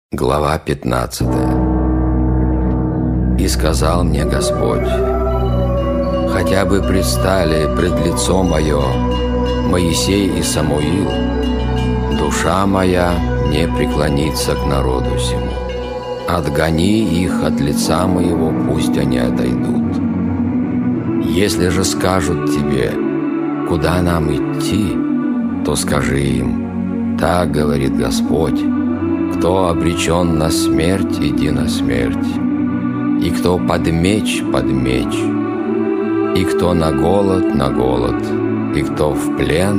Глава 15. «И сказал мне Господь: хотя бы предстали пред лицо мое Моисей и Самуил, душа моя не преклонится к народу сему. Отгони их от лица моего, пусть они отойдут. Если же скажут тебе: куда нам идти, то скажи им: так говорит Господь: кто обречен на смерть, иди на смерть, и кто под меч, и кто на голод, и кто в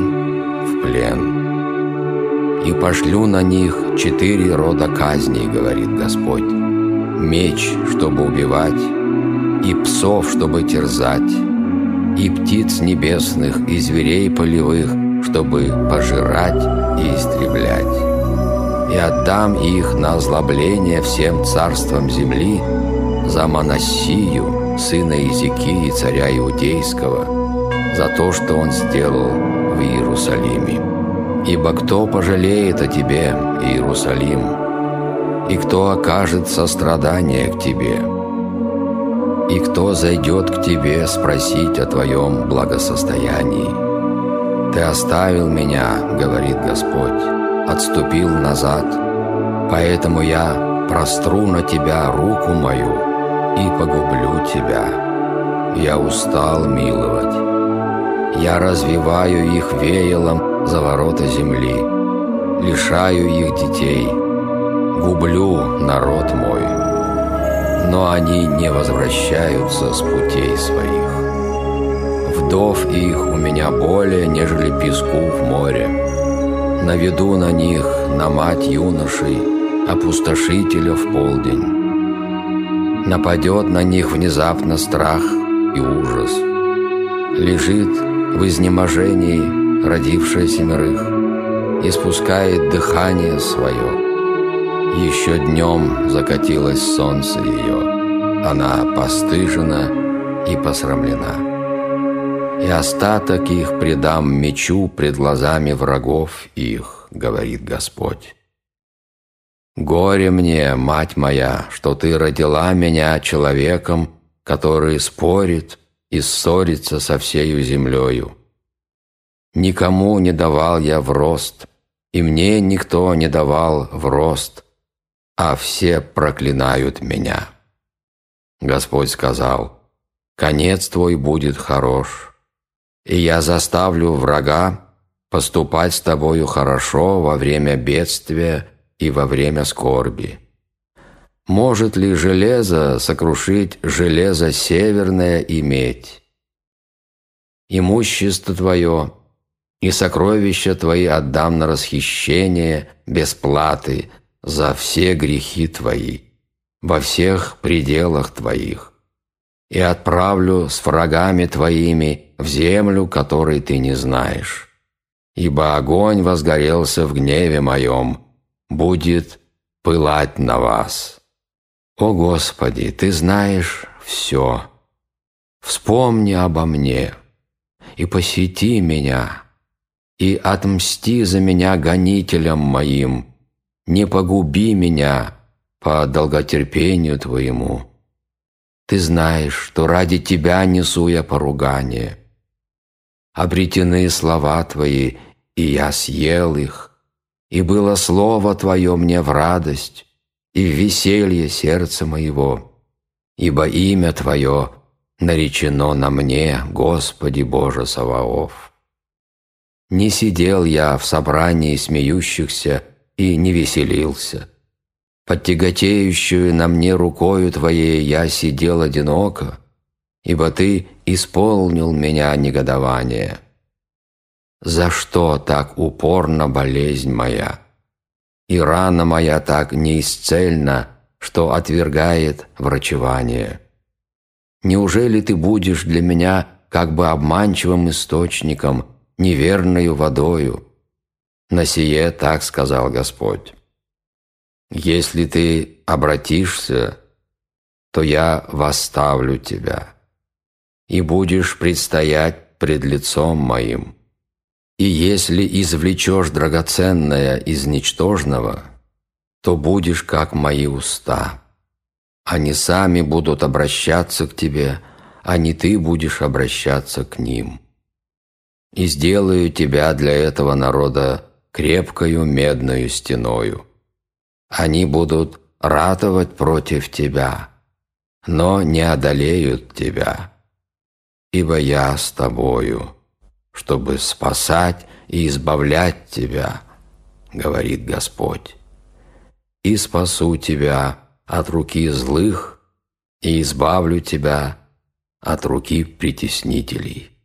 плен. И пошлю на них 4 рода казней, говорит Господь: меч, чтобы убивать, и псов, чтобы терзать, и птиц небесных, и зверей полевых, чтобы пожирать и истреблять. И отдам их на озлобление всем царствам земли за Манассию, сына Иезекии, царя Иудейского, за то, что он сделал в Иерусалиме. Ибо кто пожалеет о тебе, Иерусалим, и кто окажет сострадание к тебе, и кто зайдет к тебе спросить о твоем благосостоянии? Ты оставил меня, говорит Господь, отступил назад, поэтому я простру на тебя руку мою и погублю тебя. Я устал миловать. Я развиваю их веялом за ворота земли, лишаю их детей, гублю народ мой, но они не возвращаются с путей своих. Вдов их у меня более, нежели песку в море. Наведу на них, на мать юношей, опустошителя в полдень. Нападет на них внезапно страх и ужас. Лежит в изнеможении родившая 7, испускает дыхание свое. Еще днем закатилось солнце ее, она постыжена и посрамлена. И остаток их предам мечу пред глазами врагов их, говорит Господь. Горе мне, мать моя, что ты родила меня человеком, который спорит и ссорится со всею землею. Никому не давал я в рост, и мне никто не давал в рост, а все проклинают меня. Господь сказал: конец твой будет хорош, и я заставлю врага поступать с тобою хорошо во время бедствия и во время скорби. Может ли железо сокрушить железо северное и медь? Имущество твое и сокровища твои отдам на расхищение без платы за все грехи твои во всех пределах твоих, и отправлю с врагами твоими в землю, которой ты не знаешь. Ибо огонь возгорелся в гневе моем, будет пылать на вас. О Господи, Ты знаешь все. Вспомни обо мне и посети меня, и отмсти за меня гонителям моим, не погуби меня по долготерпению Твоему. Ты знаешь, что ради Тебя несу я поругание. Обретены слова Твои, и я съел их, и было слово Твое мне в радость и в веселье сердца моего, ибо имя Твое наречено на мне, Господи Боже Саваоф. Не сидел я в собрании смеющихся и не веселился. Под тяготеющую на мне рукою Твоей я сидел одиноко, ибо Ты исполнил меня негодование. За что так упорна болезнь моя, и рана моя так неисцельна, что отвергает врачевание? Неужели Ты будешь для меня как бы обманчивым источником, неверною водою? На сие так сказал Господь: если ты обратишься, то я восставлю тебя, и будешь предстоять пред лицом моим. И если извлечешь драгоценное из ничтожного, то будешь как мои уста. Они сами будут обращаться к тебе, а не ты будешь обращаться к ним. И сделаю тебя для этого народа крепкою медною стеною. Они будут ратовать против тебя, но не одолеют тебя, ибо я с тобою, чтобы спасать и избавлять тебя, говорит Господь. И спасу тебя от руки злых, и избавлю тебя от руки притеснителей».